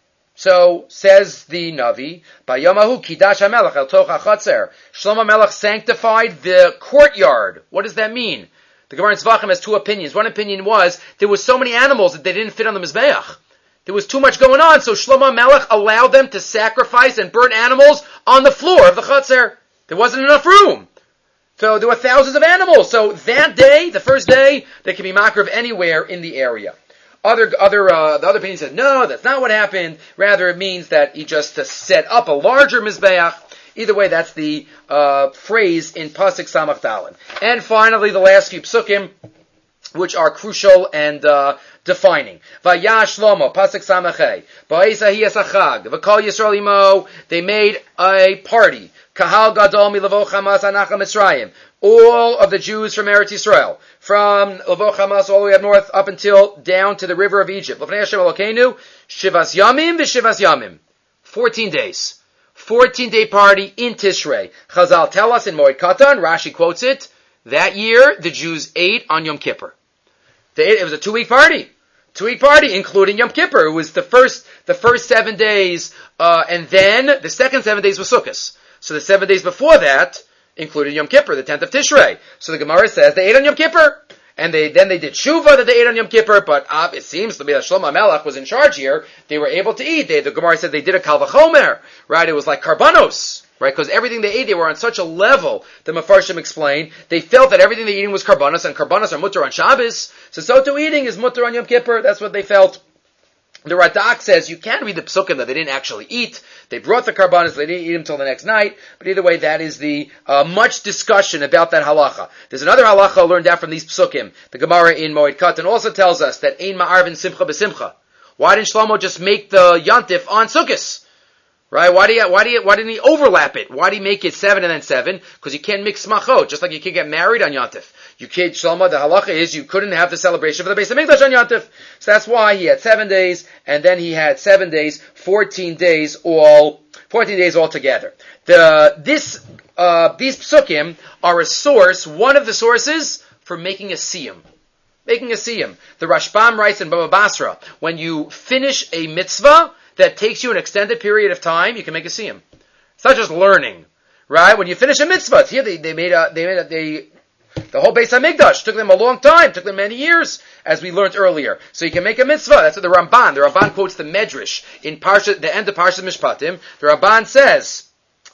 So, says the Navi, Bayamahu Kidash HaMelech El Toch HaChatzer. Shlomo Melech sanctified the courtyard. What does that mean? The Gemara in Tzvachim has two opinions. One opinion was, there was so many animals that they didn't fit on the Mizbeach. There was too much going on, so Shlomo Melech allowed them to sacrifice and burn animals on the floor of the Chatzer. There wasn't enough room. So there were thousands of animals. So that day, the first day, they can be makriv anywhere in the area. Other, other, uh, the other opinion said, no, that's not what happened. Rather, it means that he just uh, set up a larger mizbeach. Either way, that's the uh, phrase in Pasuk Samach Dalin. And finally, the last few psukim, which are crucial and uh, defining. Vayash Shlomo, Pasuk Samachei, Ba'isa Hiyasachag, V'kol Yisrael Imo, they made a party. Kahal Gadol Milavo Chamas Anacham Mitzrayim. All of the Jews from Eretz Yisrael, from Lavo Chamas all the way up north, up until down to the river of Egypt. L'fnei Hashem Elokeinu, Shivas Yamim v'Shivas Yamim. Fourteen days. Fourteen day party in Tishrei. Chazal tell us in Moed Katan, Rashi quotes it, that year the Jews ate on Yom Kippur. They ate, it was a two week party. Two week party, including Yom Kippur. It was the first, the first seven days, uh, and then the second seven days was Sukkot. So the seven days before that included Yom Kippur, the tenth of Tishrei. So the Gemara says they ate on Yom Kippur. And they then they did Shuvah that they ate on Yom Kippur, but uh, it seems to be that Shlomo Melech was in charge here. They were able to eat. They, the Gemara said they did a Kal Vachomer, right? It was like karbanos, right? Because everything they ate, they were on such a level, the Mefarshim explained, they felt that everything they eating was karbanos, and karbanos are mutter on Shabbos. So so to eating is mutter on Yom Kippur. That's what they felt. The Radak says you can read the psukim that they didn't actually eat. They brought the karbanos, they didn't eat them until the next night. But either way, that is the uh, much discussion about that halacha. There's another halacha learned out from these psukim. The Gemara in Moed Katan also tells us that ein ma'arvin simcha b'simcha. Why didn't Shlomo just make the yantif on Sukkos? Right? Why do you, why do you, why didn't he overlap it? Why did he make it seven and then seven? Because you can't mix smachot, just like you can't get married on yantif. You can't, Shlomo, the halacha is you couldn't have the celebration for the Beis HaMikdash on yantif. So that's why he had seven days, and then he had seven days, fourteen days all, fourteen days all together. The, this, uh, these psukim are a source, one of the sources for making a siyum. Making a siyum. The Rashbam writes in Baba Basra, when you finish a mitzvah that takes you an extended period of time, you can make a siyum. It's not just learning, right? When you finish a mitzvah, here they, they made a, they made a, they, the whole Beis HaMikdash took them a long time, took them many years, as we learned earlier. So you can make a mitzvah. That's what the Ramban, the Ramban quotes the Medrash in Parsha, the end of Parsha Mishpatim. The Ramban says,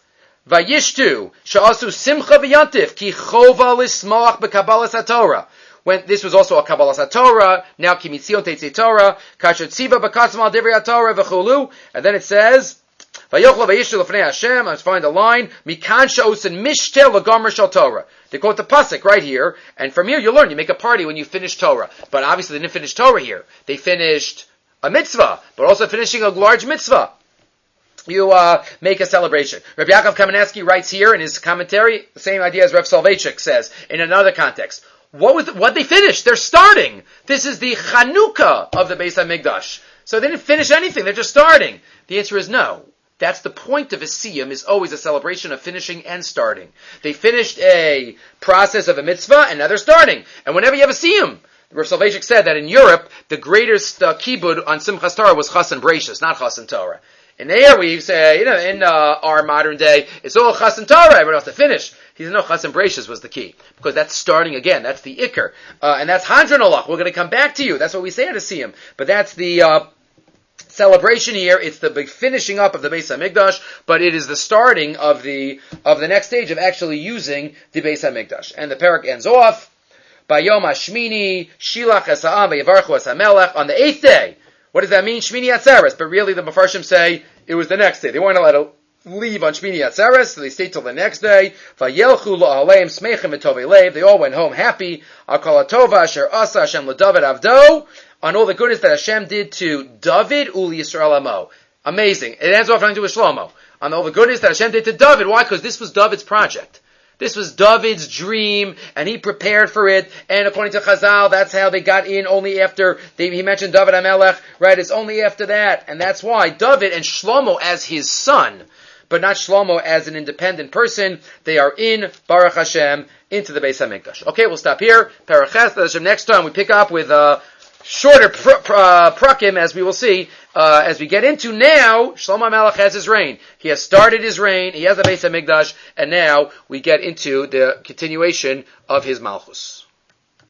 Vayishtu, sha'asu simcha v'yantif, ki chova lismoach b'kabbalas HaTorah. When this was also a Kabbalas HaTorah, now Kimitzion Teitzei Torah, Kasher Tziva B'Katzim Al Divrei HaTorah V'chulu, and then it says, Vayochla Vayishtu L'Fnei Hashem, let's find the line, Mikan Sha'osin Mishtel L'Gomer Shal Torah. They quote the Pasuk right here, and from here you learn, you make a party when you finish Torah. But obviously they didn't finish Torah here. They finished a mitzvah, but also finishing a large mitzvah. You uh, make a celebration. Rabbi Yaakov Kamenetsky writes here in his commentary, the same idea as Rav Soloveitchik says in another context. What was what they finished? They're starting. This is the Chanukah of the Beis HaMikdash. So they didn't finish anything. They're just starting. The answer is no. That's the point of a siyum, is always a celebration of finishing and starting. They finished a process of a mitzvah, and now they're starting. And whenever you have a siyum, Rav Soloveitchik said that in Europe, the greatest uh, kibud on Simchas Torah was Chasan Breishis, not Chasan Torah. In there, we say, you know, in uh, our modern day, it's all Chasan Torah, everyone else to finish. He said, no, Chasan Breishis was the key. Because that's starting again. That's the Iker. Uh, and that's Hadran Olach. We're going to come back to you. That's what we say at a siyum. But that's the uh, celebration here. It's the big finishing up of the Beis HaMikdash, but it is the starting of the of the next stage of actually using the Beis HaMikdash. And the parak ends off, Bayom HaShmini, Shilach Es Ha'am, V'Yivarchu Es HaMelech, on the eighth day. What does that mean? Shmini Atzeres. But really the Mefarshim say it was the next day. They weren't allowed to leave on Shmini Atzeres, so they stayed till the next day. Vayelchu la'aleim smechem v'tovei lev. They all went home happy. Akol hatova asher asa Hashem l'David avdo, on all the goodness that Hashem did to David uli Yisrael amo. Amazing. It ends off running to Shlomo. On all the goodness that Hashem did to David. Why? Because this was David's project. This was David's dream, and he prepared for it. And according to Chazal, that's how they got in only after they, he mentioned David HaMelech, right? It's only after that. And that's why David and Shlomo as his son, but not Shlomo as an independent person, they are in, Baruch Hashem, into the Beis HaMikdash. Okay, we'll stop here. Paraches, Hashem. Next time we pick up with uh, shorter pr- pr- uh, prakim, as we will see, uh, as we get into now, Shlomo HaMelech has his reign. He has started his reign, he has the Beis HaMikdash, and now we get into the continuation of his Malchus.